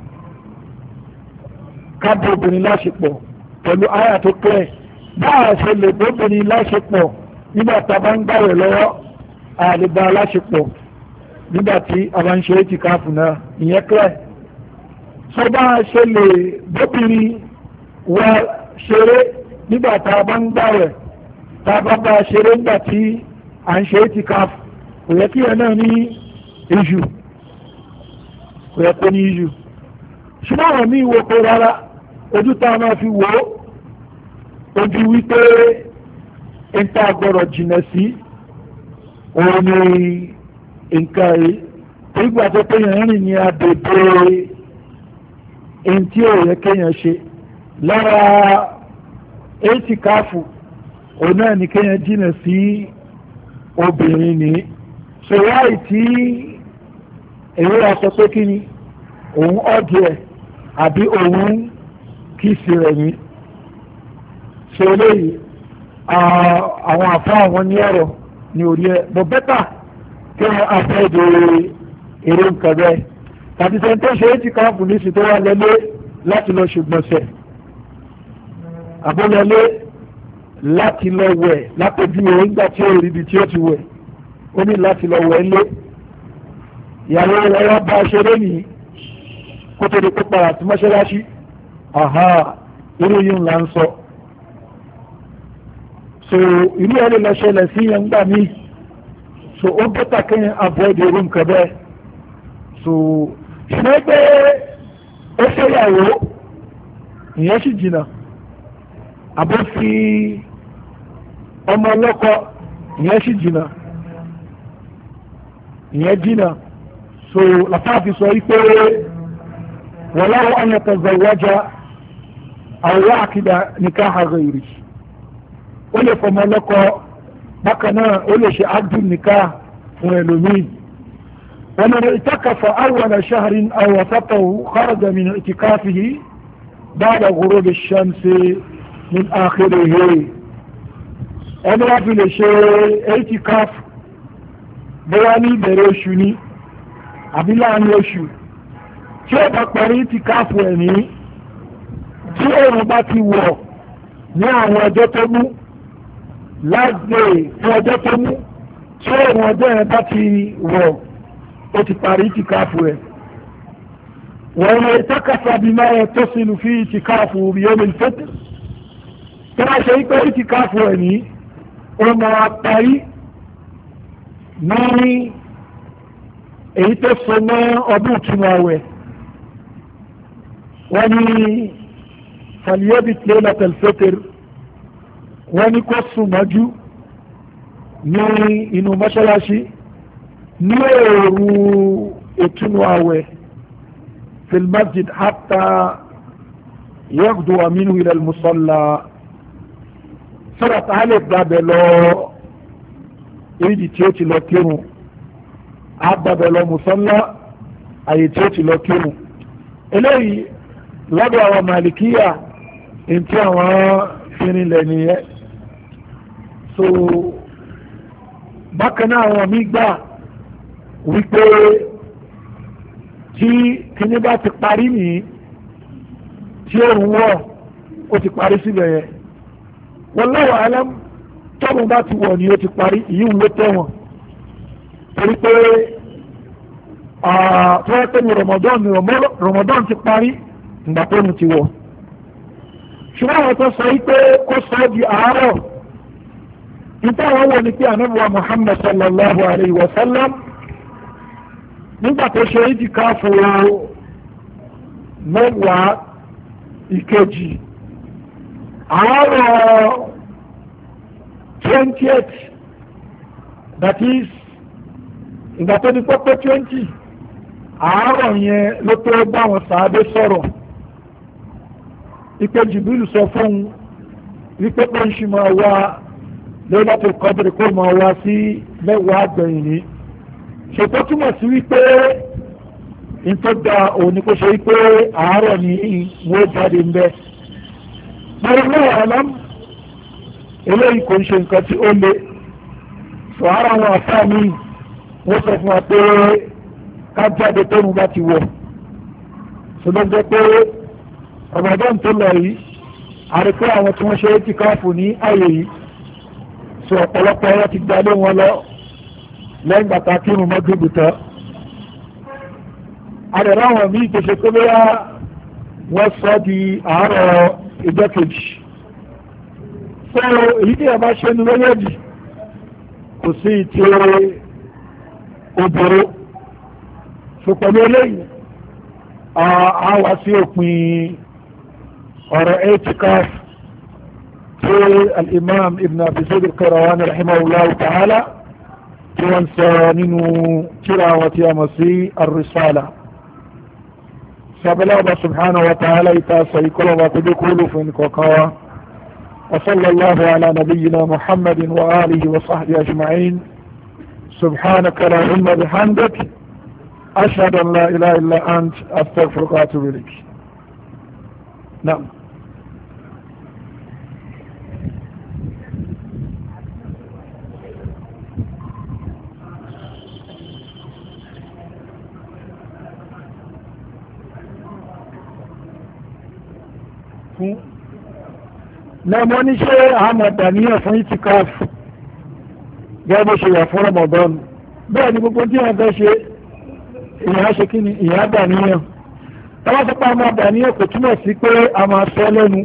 kábọ̀ obìnrin láṣepọ̀ pẹ̀lú àyà tó pẹ́ bá a ṣe lè bóbìnrin láṣepọ̀ nígbà tá a bá ń gbàwẹ̀ lọ́wọ́ a lè bá a láṣepọ̀ nígbà tí a bá ń ṣe ìtìkáfù náà ìyẹn pẹ́ so bá a ṣe lè bóbìnrin wá ṣeré nígbà tá a bá ń gbàwẹ̀ tá a bá bá a ṣeré nígbà tí à ń ṣe ìtìkáfù kò yẹ kí ẹ náà ní iṣu kò yẹ kó ní iṣu ṣùgbọ́n àwọn míì wo pé rárá ojú tá a máa fi wò ó ojú wípé ń tá a gbọ́dọ̀ jìnà sí òun ni nǹkan yìí nígbà tó kéèyàn rìn ní agbègbè ẹni tí ò yẹ kéèyàn ṣe lára ètìkáfù òun náà ni kéèyàn jìnà sí obìnrin ní so láì tí èyí wà sọ pé kí ni òun ọ̀dì ẹ̀ àbí òun kìsì rẹ̀ ní so eléyìí àwọn àfá àwọn ní ẹ̀rọ ní orí ẹ̀ bọ̀ bẹ́tà kí wọ́n afẹ́ de èrè nǹkan bẹ́ẹ̀ tàbí sẹ́ni tó ṣe é ti káàpù ní sí tó wà lẹ́lé láti lọ ṣùgbọ́nsẹ̀ àbólẹ́lé láti lọ wẹ̀ látọjú ẹ̀ nígbà tí ó rí ibi tí ó ti wẹ̀ ó ní láti lọ wẹ̀ lé ìyàwó rẹ̀ wá bá ṣeré nìyí kó tó di pé para sí mọ́ṣáláṣí àhá irú yìí ńlá ń sọ so irú ẹ̀ lè lọ ṣẹlẹ̀ sí yẹn gbà míì so ó bẹ́tà kéèyàn avoid irú nǹkan bẹ́ẹ̀ so ṣe pé ó fẹ́yàwó ìyẹn sì jìnnà àbó fi ọmọ ọlọ́kọ ìyẹn sì jìnnà ìyẹn jìnnà so làfáàfi sọ wípé wọláwọ anyatazawwaja aw ya'qida nikaha ghayri ó lè fọmọ ọlọ́kọ bákan náà ó lè ṣe abdu nikah fún ẹlòmíì wọn ni ìtàkàfà awwala shahrin aw wasatahu kharaja min i'tikafihi ba'da ghurubi ash-shamsi min akhirihi ẹni wá fi lè ṣe i'tikaf bóyá ní ìbẹ̀rẹ̀ oṣù ní àbí láàrin oṣù tí ó bá parí ìtìkáàfù ẹ̀ ní tí òòrùn bá ti wọ̀ ní àwọn ọjọ́ tó mú lágbè fún ọjọ́ tó mú tí òòrùn ọjọ́ yẹn bá ti wọ̀ ó ti parí ìtìkáàfù ẹ̀. wọ́n lè tẹ́kàtà bí máa yẹ tó sínú fi ìtìkáàfù bí ó lè fẹ́ tó bá ṣe pé ìtìkáàfù ẹ̀ ní ó máa parí ní èyí tó so mọ́ ọdún ìtúnu àwẹ̀. wọ́n ní فليبت ليلة الفطر wọ́n ní kó sùn mọ́jú ní inú mọ́ṣáláṣí ní òru ìtúnu àwẹ̀ في المسجد حتى يغدو منه إلى المصلى sọ́dọ̀ tá a lè gbàbẹ̀ lọ èyí tí ó ti lọ kírun á gbàbẹ̀ lọ musalla àyè tí ó ti lọ kírun. eléyìí lọ́dọ̀ àwọn màlìkíyà ntí àwọn fìrìnlẹ̀ nìyẹn. so bákan náà àwọn míì gbà wípé tí kíní bá ti parí nìyí tí òun wọ̀ ó ti parí síbẹ̀ yẹn. wallahu alam tọ́run bá ti wọ̀ ni ó ti parí ìyí ń ló tẹ̀wọ̀n torí pé fẹ́ẹ́ pé ní Ramadan ní Ramadan ti parí ìgbà tó nu ti wọ̀. ṣùgbọ́n àwọn tó sọ wípé kó sọ di àárọ̀ níta àwọn wọ̀ ni pé ànábì wa Muhammad sallallahu alayhi wa sallam nígbà tó ṣe ìtìkáfù mẹ́wàá ìkejì àárọ̀ twentieth that is ìgbà tó ní pọ́pẹ́ twenty àárọ̀ yẹn ló tó bá wọn sàábé sọ̀rọ̀ ìpè Jibril sọ fún un wípé pọ́ńṣì máa wá Laylatul Qadr kó máa wá sí mẹ́wàá àgbẹ̀yìn ní ṣètò túmọ̀ sí wípé ìtọ́jà òun ni kò ṣe wípé àárọ̀ ni wọ́n jáde ń bẹ́. Allahu alam eléyìí kò ń ṣe nǹkan tí ó le sọ ara wọn àfáà mi wọ́n sọ fún wa pé ká jáde tóun bá ti wọ̀ ṣùgbọ́n jẹ́ pé Ramadan tó lọ yìí àríkọ́ àwọn tí wọ́n ṣe é ti káàfù ní ààyè yìí sọ ọ̀pọ̀lọpọ̀ wọn ti gbalé wọn lọ lẹ́yìn bàtà kírun mọ́gbìbì tán. àrẹ̀rẹ̀ àwọn míì tó ṣe pé bóyá wọ́n sọ di àárọ̀ ìjọ kejì so èyí tí a bá ṣe ní lóyèdì kò sí ti obìnrin so pẹ̀lú eléyìí a wá sí òpin ọ̀rọ̀ etikaf tí al-imam ibn abi zayd al-Qayrawani rahimahullah ta'ala tí wọ́n sọ nínú tírà wọn tí a mọ̀ sí ar-risala sabala ọba subhanahu wa ta'ala ita sọ ikọ́lọ̀ wa kójú kúrò fún kọ̀ọ̀kan wa وصلى الله على نبينا محمد وآله وصحبه أجمعين سبحانك لا علم بحمدك أشهد أن لا إله إلا أنت أستغفرك وأتوب إليك. نعم. lẹ́mọ́ ní ṣe àmọ̀dàníyàn fún itikaf gẹ́gẹ́ bó ṣe wà fún Ramadan bẹ́ẹ̀ ni gbogbo tí wọ́n fẹ́ ṣe ìyá ṣe kí ni ìyá dàníyàn tọ́wọ́ sọpá àmọ̀dàníyàn kò túmọ̀ sí pé a máa sọ lẹ́nu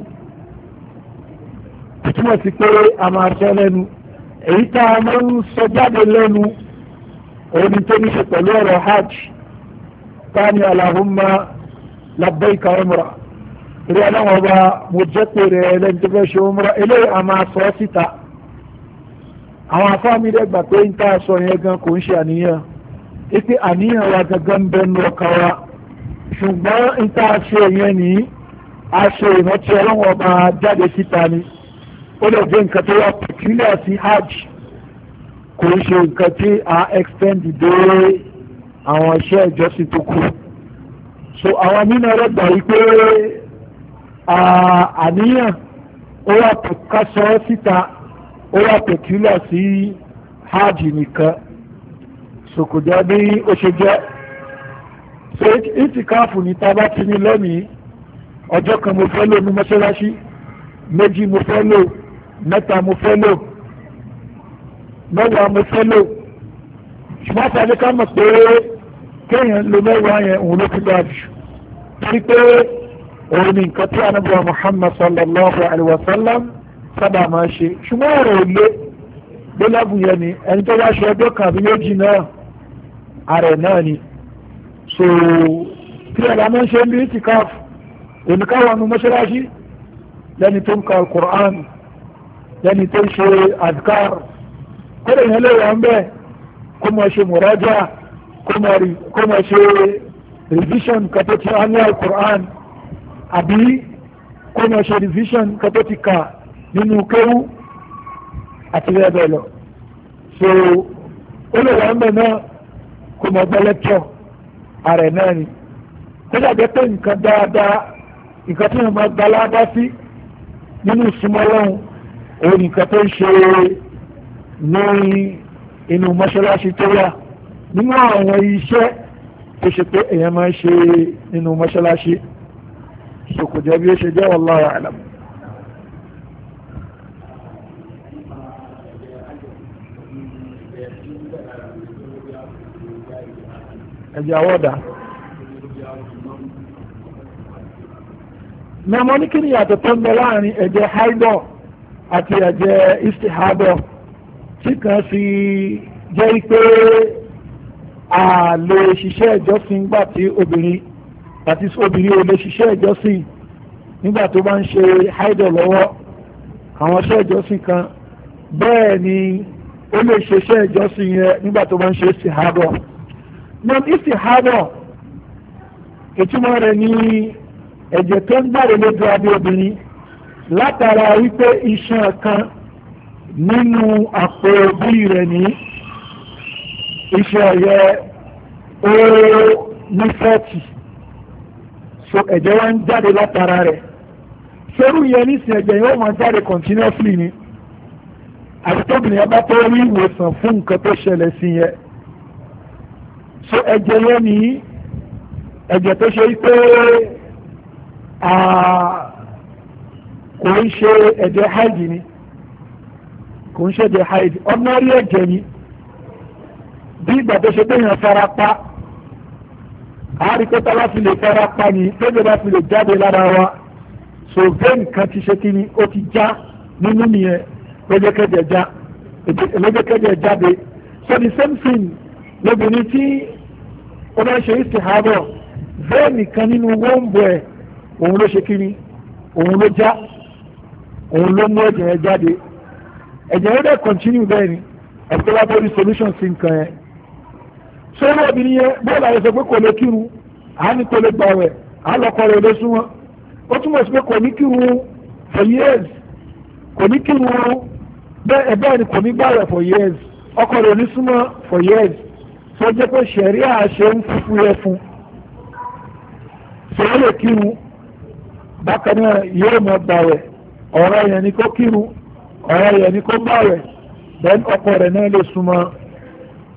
kò túmọ̀ sí pé a máa sọ lẹ́nu èyí tá a máa ń sọ jáde lẹ́nu òun tó ní ṣe pẹ̀lú ọ̀rọ̀ hajj tani Allahumma labbaika umra rí aláwọ̀ ọba mo jẹ́ pé rẹ̀ lẹ́ni tó fẹ́ ṣe umra eléyìí a máa sọ síta àwọn afáàmì rẹ̀ gbà pé ń tá a sọ yẹn gan kò ń ṣe àníyàn ipe àníyàn wa gangan ń bẹ nù ọkàn wa ṣùgbọ́n ń tá a ṣe yẹn ní a ṣe ìrántí ọlọ́wọ́ ọba jáde síta ni ó lè jẹ́ nǹkan tó wà peculiar sí hajj kò ń ṣe nǹkan tí a extend dé àwọn iṣẹ́ ìjọsìn tó kù so àwọn nínú rẹ̀ gbà wípé àníyàn ó wà kásọ síta ó wà pẹ̀kílà sí hajj nìkan so kò jẹ́ bí ó ṣe jẹ́ so ìtìkáàfù ní tábà ti ní lónìí ọjọ́ kan mo fẹ́ lò ní mọ́ṣáláṣí, méjì mo fẹ́ lò, mẹ́ta mo fẹ́ lò, mẹ́wàá mo fẹ́ lò, ṣùgbọ́n àtàlẹ́ ká mọ̀ pé kéèyàn lo mẹ́wàá yẹn òun ló fi dáa jù sí pé òun ni nǹkan tí Ànábì wa Muhammad sallallahu alaihi wa sallam sábà máa ṣe, ṣùgbọ́n ọ̀rọ̀ ò lé gbólàbù yẹn ni ẹni tó bá ṣe ọjọ́ kan àbí méjì náà ààrẹ náà ni. So tí ẹ̀dá máa ń ṣe ní ìtìkáàfù oníkáwọn ọmọ mọ́ṣáláṣí lẹ́ni tó ń ka al-Qur'an, lẹ́ni tó ń ṣe adhkar, kọ́lẹ̀ yẹn lè wọ́n bẹ́ẹ̀ kó mọ̀ ṣe muraja, kó mọ̀ ṣe revision kàtó ti á ní al-Qur'an, àbí kó mọ̀ ṣe revision kàtó ti kà nínú kéwú àti bẹ́ẹ̀ bẹ́ẹ̀ lọ. So ó lè wọ́n bẹ́ẹ̀ náà kó mọ̀ gbọ́ lecture ààrẹ náà ni, kó dàgbẹ́ pé nǹkan dáadáa nǹkan tí wọ́n máa gba lábá sí nínú ìsúnmọ́ lọ́hùn òun nǹkan tó ń ṣe ní inú mọ́ṣáláṣí tó wà nínú àwọn iṣẹ́ tó ṣe pé èèyàn máa ń ṣe nínú mọ́ṣáláṣí. So kò jẹ́ bí ó ṣe jẹ́ wallahu a'lam. ẹ̀jẹ̀ àwọ̀dà mẹ́mọ́ ní kí ni yàtọ̀ tó ń bẹ láàrin ẹ̀jẹ̀ haidọ̀ àti ẹ̀jẹ̀ istihadọ̀ tí kan fi jẹ́ pé a lè ṣiṣẹ́ ìjọsìn nígbà tí obìnrin àti obìnrin ò lè ṣiṣẹ́ ìjọsìn nígbà tó bá ń ṣe haidọ̀ lọ́wọ́ àwọn iṣẹ́ ìjọsìn kan, bẹ́ẹ̀ ni ó lè ṣe iṣẹ́ ìjọsìn yẹn nígbà tó bá ń ṣe istihadọ̀. non istihadọ̀ ìtumọ̀ rẹ̀ ní ẹ̀jẹ̀ tó ń gbàrẹ̀ lójú abẹ́ obìnrin látara wípé iṣan kan nínú àpò òbí rẹ̀ ní iṣan ẹ̀yẹ ó ní fẹ́ẹ̀tì, so ẹ̀jẹ̀ wá ń jáde látara rẹ̀. ṣerú yẹn nísìn ẹ̀jẹ̀ yóò máa jáde continuously ni àti tóbìnrin ọba tó rí ìwòsàn fún nǹkan tó ṣẹlẹ̀ sí yẹn. so ẹ̀jẹ̀ yẹn ní ẹ̀jẹ̀ tó ṣe pé kò ń ṣe ẹ̀jẹ̀ haidi ni, kò ń ṣe ẹ̀jẹ̀ haidi, ordinary ẹ̀jẹ̀ ni, bí ìgbà tó ṣe pé èèyàn fara pa àáríkọ́tà láti lè fara pa ní tẹ́jọ́ láti lè jáde lára wa. So vein kan ti ṣe kí ni ó ti já nínú nìyẹn lójẹ́kẹ́jẹ̀ já lójẹ́kẹ́jẹ̀ jáde. So the same thing lóbìnrin tí ó bá ṣe istihadọ̀ vein kan nínú wọ́ǹbù ẹ̀ òun ló ṣe kí ni òun ló já, òun ló mú ẹ̀jẹ̀ yẹn jáde. ẹ̀jẹ̀ yẹn dẹ̀ continue bẹ́ẹ̀ ni ẹ̀kọ́ wá bóri solution sí nǹkan yẹn. So ó lóbìnrin yẹn bọ́ọ̀lù àyẹ̀sọ̀ pé kò lè kírun àá ní kò lè gbàwẹ̀ àá lọ́kọ̀ rẹ̀ lé súnmọ́, ó túmọ̀ sí pé kò ní kírun for years, kò ní kírun bẹ́ẹ̀ bẹ́ẹ̀ ni kò ní gbàwẹ̀ for years, ọkọ rẹ̀ ní súnmọ́ for years. tó jẹ́ pé ṣẹ̀rí àṣẹ ń fúfú yẹ fún ṣe ó lè kírun bákan náà yóò mọ gbàwẹ̀, ọ̀rọ̀ yẹn ni kó kírun, ọ̀rọ̀ yẹn ni kó gbàwẹ̀, then ọkọ rẹ̀ náà lè súnmọ́